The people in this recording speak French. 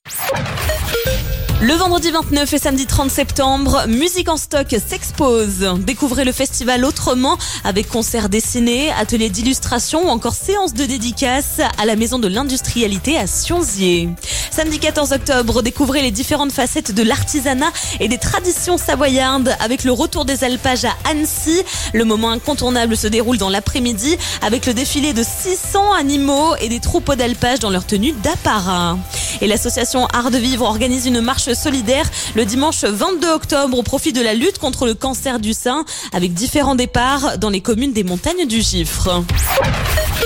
Le vendredi 29 et samedi 30 septembre, Musique en stock s'expose. Découvrez le festival autrement avec concerts dessinés, ateliers d'illustration ou encore séances de dédicaces à la Maison de l'Industrialité à Sionzier. Samedi 14 octobre, découvrez les différentes facettes de l'artisanat et des traditions savoyardes avec le retour des alpages à Annecy. Le moment incontournable se déroule dans l'après-midi avec le défilé de 600 animaux et des troupeaux d'alpages dans leur tenue d'apparat. Et l'association Art de Vivre organise une marche solidaire le dimanche 22 octobre au profit de la lutte contre le cancer du sein avec différents départs dans les communes des montagnes du Gifre.